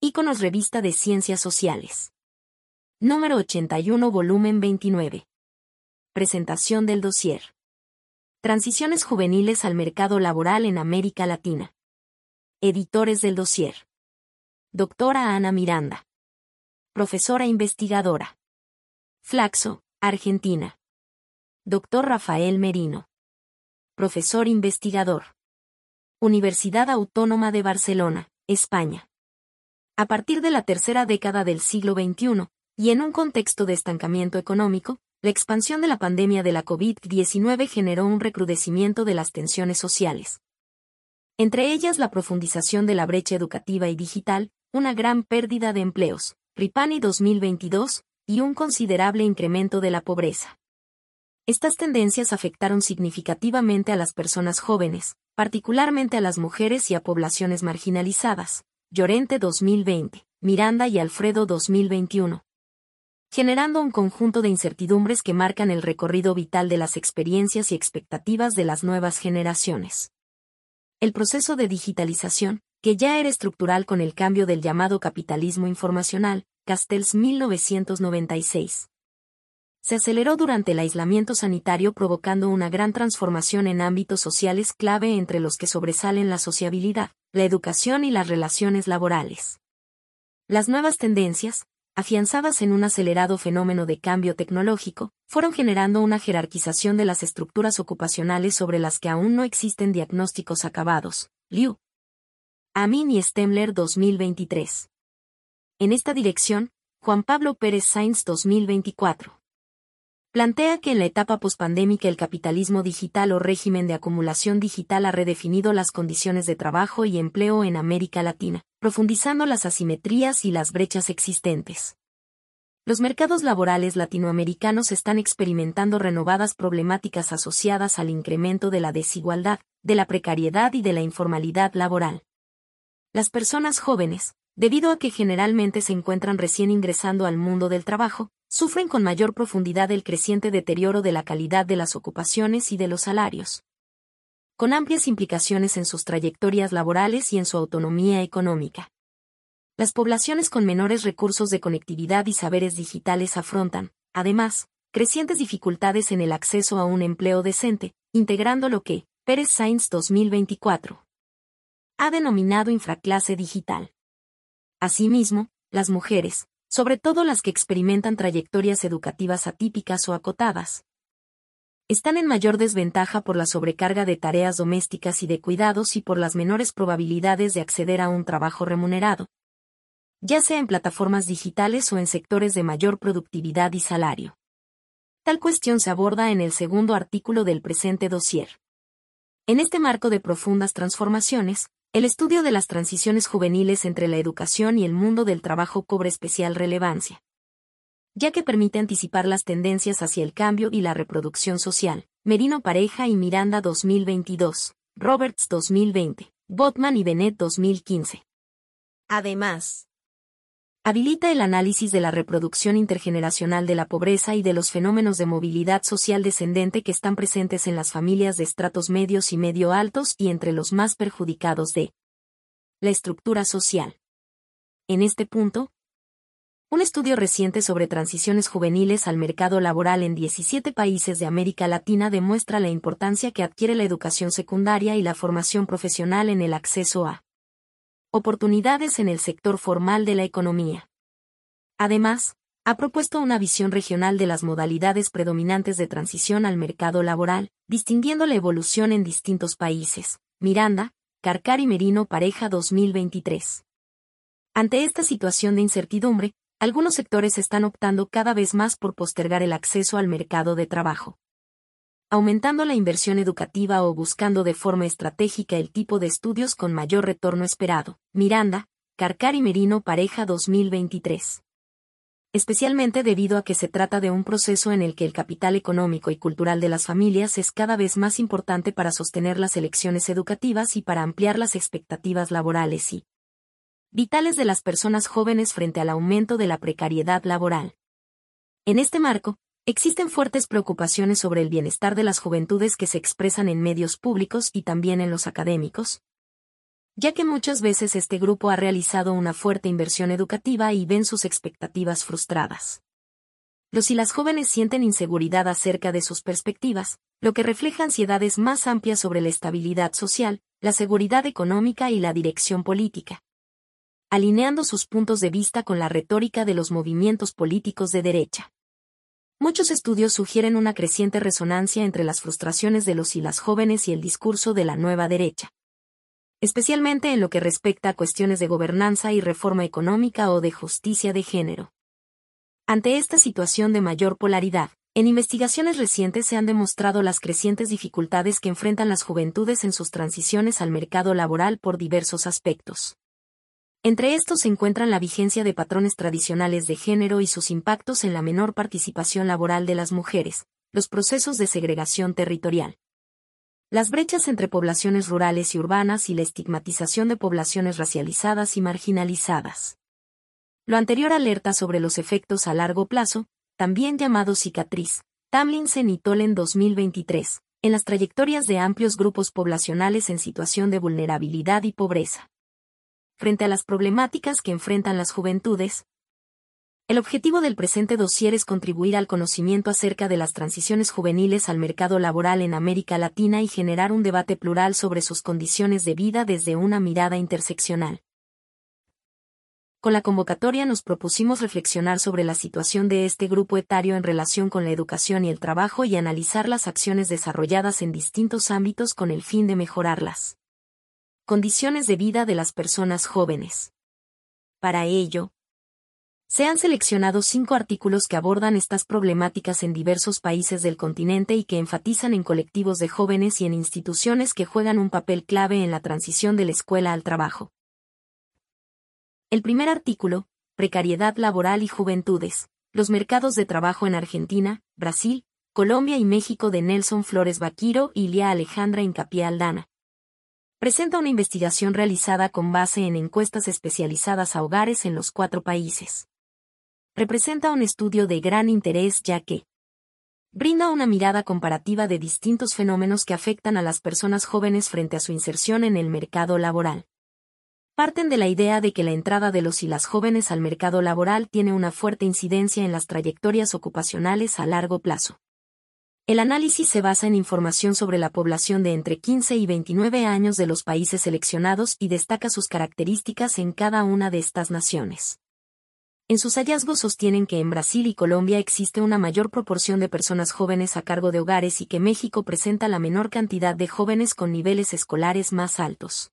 Íconos Revista de Ciencias Sociales. Número 81, volumen 29. Presentación del dossier. Transiciones juveniles al mercado laboral en América Latina. Editores del dossier. Doctora Ana Miranda. Profesora investigadora. Flaxo, Argentina. Doctor Rafael Merino. Profesor investigador. Universidad Autónoma de Barcelona, España. A partir de la tercera década del siglo XXI, y en un contexto de estancamiento económico, la expansión de la pandemia de la COVID-19 generó un recrudecimiento de las tensiones sociales. Entre ellas la profundización de la brecha educativa y digital, una gran pérdida de empleos, Ripani 2022, y un considerable incremento de la pobreza. Estas tendencias afectaron significativamente a las personas jóvenes, particularmente a las mujeres y a poblaciones marginalizadas, Llorente 2020, Miranda y Alfredo 2021. Generando un conjunto de incertidumbres que marcan el recorrido vital de las experiencias y expectativas de las nuevas generaciones. El proceso de digitalización, que ya era estructural con el cambio del llamado capitalismo informacional, Castells 1996. Se aceleró durante el aislamiento sanitario provocando una gran transformación en ámbitos sociales clave entre los que sobresalen la sociabilidad, la educación y las relaciones laborales. Las nuevas tendencias, afianzadas en un acelerado fenómeno de cambio tecnológico, fueron generando una jerarquización de las estructuras ocupacionales sobre las que aún no existen diagnósticos acabados. Liu. Amin y Stemler 2023. En esta dirección, Juan Pablo Pérez Sainz 2024. Plantea que en la etapa pospandémica el capitalismo digital o régimen de acumulación digital ha redefinido las condiciones de trabajo y empleo en América Latina, profundizando las asimetrías y las brechas existentes. Los mercados laborales latinoamericanos están experimentando renovadas problemáticas asociadas al incremento de la desigualdad, de la precariedad y de la informalidad laboral. Las personas jóvenes, debido a que generalmente se encuentran recién ingresando al mundo del trabajo, sufren con mayor profundidad el creciente deterioro de la calidad de las ocupaciones y de los salarios, con amplias implicaciones en sus trayectorias laborales y en su autonomía económica. Las poblaciones con menores recursos de conectividad y saberes digitales afrontan, además, crecientes dificultades en el acceso a un empleo decente, integrando lo que Pérez Sainz 2024 ha denominado infraclase digital. Asimismo, las mujeres, sobre todo las que experimentan trayectorias educativas atípicas o acotadas, están en mayor desventaja por la sobrecarga de tareas domésticas y de cuidados y por las menores probabilidades de acceder a un trabajo remunerado, ya sea en plataformas digitales o en sectores de mayor productividad y salario. Tal cuestión se aborda en el segundo artículo del presente dossier. En este marco de profundas transformaciones, el estudio de las transiciones juveniles entre la educación y el mundo del trabajo cobra especial relevancia, ya que permite anticipar las tendencias hacia el cambio y la reproducción social. Merino Pareja y Miranda 2022, Roberts 2020, Botman y Bennett 2015. Además, habilita el análisis de la reproducción intergeneracional de la pobreza y de los fenómenos de movilidad social descendente que están presentes en las familias de estratos medios y medio altos y entre los más perjudicados de la estructura social. En este punto, un estudio reciente sobre transiciones juveniles al mercado laboral en 17 países de América Latina demuestra la importancia que adquiere la educación secundaria y la formación profesional en el acceso a oportunidades en el sector formal de la economía. Además, ha propuesto una visión regional de las modalidades predominantes de transición al mercado laboral, distinguiendo la evolución en distintos países. Miranda, Carcar y Merino Pareja 2023. Ante esta situación de incertidumbre, algunos sectores están optando cada vez más por postergar el acceso al mercado de trabajo, aumentando la inversión educativa o buscando de forma estratégica el tipo de estudios con mayor retorno esperado. Miranda, Carcar y Merino Pareja 2023. Especialmente debido a que se trata de un proceso en el que el capital económico y cultural de las familias es cada vez más importante para sostener las elecciones educativas y para ampliar las expectativas laborales y vitales de las personas jóvenes frente al aumento de la precariedad laboral. En este marco, existen fuertes preocupaciones sobre el bienestar de las juventudes que se expresan en medios públicos y también en los académicos, ya que muchas veces este grupo ha realizado una fuerte inversión educativa y ven sus expectativas frustradas. Los y las jóvenes sienten inseguridad acerca de sus perspectivas, lo que refleja ansiedades más amplias sobre la estabilidad social, la seguridad económica y la dirección política, alineando sus puntos de vista con la retórica de los movimientos políticos de derecha. Muchos estudios sugieren una creciente resonancia entre las frustraciones de los y las jóvenes y el discurso de la nueva derecha, especialmente en lo que respecta a cuestiones de gobernanza y reforma económica o de justicia de género. Ante esta situación de mayor polaridad, en investigaciones recientes se han demostrado las crecientes dificultades que enfrentan las juventudes en sus transiciones al mercado laboral por diversos aspectos. Entre estos se encuentran la vigencia de patrones tradicionales de género y sus impactos en la menor participación laboral de las mujeres, los procesos de segregación territorial, las brechas entre poblaciones rurales y urbanas y la estigmatización de poblaciones racializadas y marginalizadas. Lo anterior alerta sobre los efectos a largo plazo, también llamados cicatriz, Tomlinson y Tolen 2023, en las trayectorias de amplios grupos poblacionales en situación de vulnerabilidad y pobreza. Frente a las problemáticas que enfrentan las juventudes, el objetivo del presente dossier es contribuir al conocimiento acerca de las transiciones juveniles al mercado laboral en América Latina y generar un debate plural sobre sus condiciones de vida desde una mirada interseccional. Con la convocatoria nos propusimos reflexionar sobre la situación de este grupo etario en relación con la educación y el trabajo y analizar las acciones desarrolladas en distintos ámbitos con el fin de mejorarlas condiciones de vida de las personas jóvenes. Para ello, se han seleccionado 5 artículos que abordan estas problemáticas en diversos países del continente y que enfatizan en colectivos de jóvenes y en instituciones que juegan un papel clave en la transición de la escuela al trabajo. El primer artículo, Precariedad laboral y juventudes, los mercados de trabajo en Argentina, Brasil, Colombia y México de Nelson Flores Baquiro y Lía Alejandra Hincapié Aldana. Presenta una investigación realizada con base en encuestas especializadas a hogares en los 4 países. Representa un estudio de gran interés ya que brinda una mirada comparativa de distintos fenómenos que afectan a las personas jóvenes frente a su inserción en el mercado laboral. Parten de la idea de que la entrada de los y las jóvenes al mercado laboral tiene una fuerte incidencia en las trayectorias ocupacionales a largo plazo. El análisis se basa en información sobre la población de entre 15 y 29 años de los países seleccionados y destaca sus características en cada una de estas naciones. En sus hallazgos sostienen que en Brasil y Colombia existe una mayor proporción de personas jóvenes a cargo de hogares y que México presenta la menor cantidad de jóvenes con niveles escolares más altos.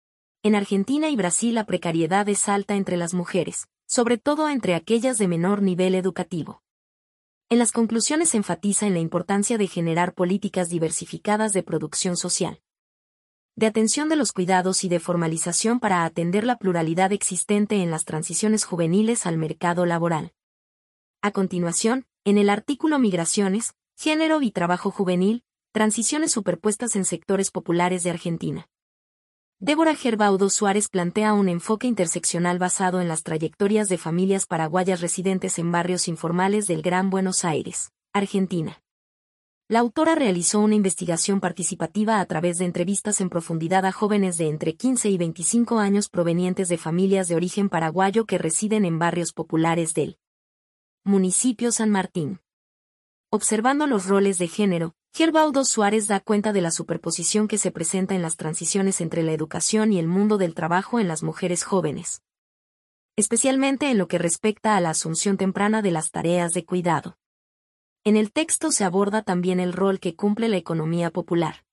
En Argentina y Brasil la precariedad es alta entre las mujeres, sobre todo entre aquellas de menor nivel educativo. En las conclusiones se enfatiza en la importancia de generar políticas diversificadas de producción social, de atención de los cuidados y de formalización para atender la pluralidad existente en las transiciones juveniles al mercado laboral. A continuación, en el artículo Migraciones, Género y Trabajo Juvenil, transiciones superpuestas en sectores populares de Argentina. Débora Gerbaudo Suárez plantea un enfoque interseccional basado en las trayectorias de familias paraguayas residentes en barrios informales del Gran Buenos Aires, Argentina. La autora realizó una investigación participativa a través de entrevistas en profundidad a jóvenes de entre 15 y 25 años provenientes de familias de origen paraguayo que residen en barrios populares del municipio San Martín. Observando los roles de género, Gerbaudo Suárez da cuenta de la superposición que se presenta en las transiciones entre la educación y el mundo del trabajo en las mujeres jóvenes, especialmente en lo que respecta a la asunción temprana de las tareas de cuidado. En el texto se aborda también el rol que cumple la economía popular,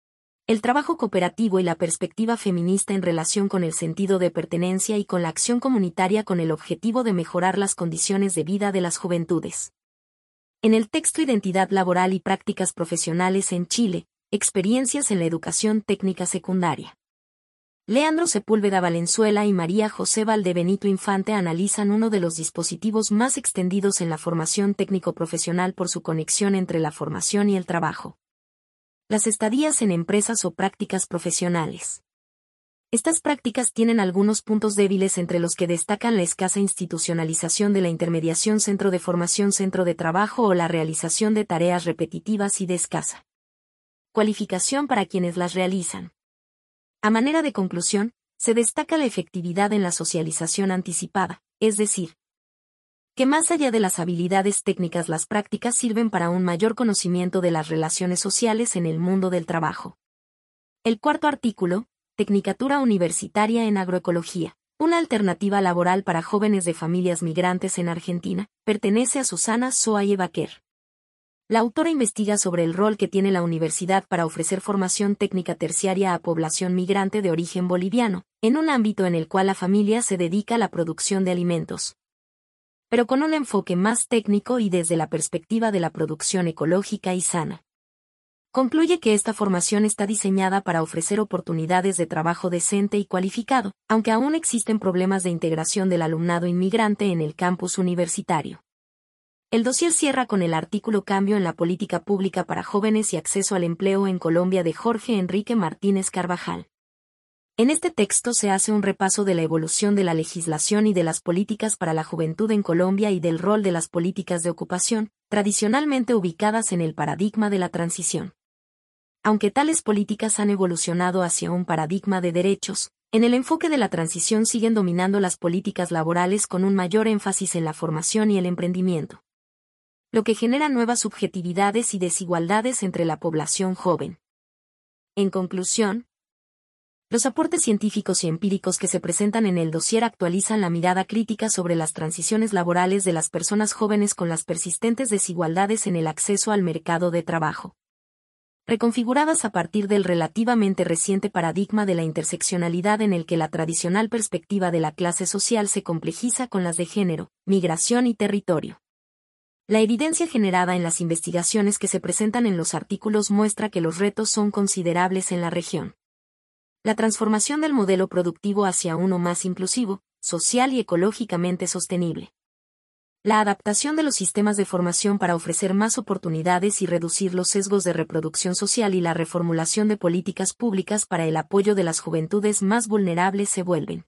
el trabajo cooperativo y la perspectiva feminista en relación con el sentido de pertenencia y con la acción comunitaria con el objetivo de mejorar las condiciones de vida de las juventudes. En el texto Identidad laboral y prácticas profesionales en Chile, experiencias en la educación técnica secundaria. Leandro Sepúlveda Valenzuela y María José Valdebenito Infante analizan uno de los dispositivos más extendidos en la formación técnico-profesional por su conexión entre la formación y el trabajo. Las estadías en empresas o prácticas profesionales. Estas prácticas tienen algunos puntos débiles entre los que destacan la escasa institucionalización de la intermediación centro de formación centro de trabajo o la realización de tareas repetitivas y de escasa cualificación para quienes las realizan. A manera de conclusión, se destaca la efectividad en la socialización anticipada, es decir, que más allá de las habilidades técnicas, las prácticas sirven para un mayor conocimiento de las relaciones sociales en el mundo del trabajo. El cuarto artículo, Tecnicatura Universitaria en Agroecología, una alternativa laboral para jóvenes de familias migrantes en Argentina, pertenece a Susana Soaye Baquer. La autora investiga sobre el rol que tiene la universidad para ofrecer formación técnica terciaria a población migrante de origen boliviano, en un ámbito en el cual la familia se dedica a la producción de alimentos, pero con un enfoque más técnico y desde la perspectiva de la producción ecológica y sana. Concluye que esta formación está diseñada para ofrecer oportunidades de trabajo decente y cualificado, aunque aún existen problemas de integración del alumnado inmigrante en el campus universitario. El dossier cierra con el artículo Cambio en la política pública para jóvenes y acceso al empleo en Colombia de Jorge Enrique Martínez Carvajal. En este texto se hace un repaso de la evolución de la legislación y de las políticas para la juventud en Colombia y del rol de las políticas de ocupación, tradicionalmente ubicadas en el paradigma de la transición. Aunque tales políticas han evolucionado hacia un paradigma de derechos, en el enfoque de la transición siguen dominando las políticas laborales con un mayor énfasis en la formación y el emprendimiento, lo que genera nuevas subjetividades y desigualdades entre la población joven. En conclusión, los aportes científicos y empíricos que se presentan en el dossier actualizan la mirada crítica sobre las transiciones laborales de las personas jóvenes con las persistentes desigualdades en el acceso al mercado de trabajo, reconfiguradas a partir del relativamente reciente paradigma de la interseccionalidad en el que la tradicional perspectiva de la clase social se complejiza con las de género, migración y territorio. La evidencia generada en las investigaciones que se presentan en los artículos muestra que los retos son considerables en la región. La transformación del modelo productivo hacia uno más inclusivo, social y ecológicamente sostenible. La adaptación de los sistemas de formación para ofrecer más oportunidades y reducir los sesgos de reproducción social y la reformulación de políticas públicas para el apoyo de las juventudes más vulnerables se vuelven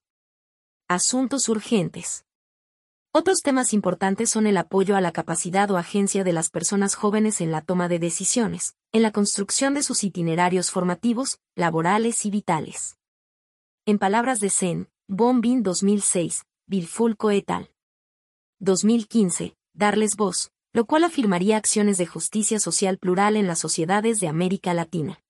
asuntos urgentes. Otros temas importantes son el apoyo a la capacidad o agencia de las personas jóvenes en la toma de decisiones, en la construcción de sus itinerarios formativos, laborales y vitales. En palabras de Zen, Bombin 2006, Bilfulco et al. 2015, darles voz, lo cual afirmaría acciones de justicia social plural en las sociedades de América Latina.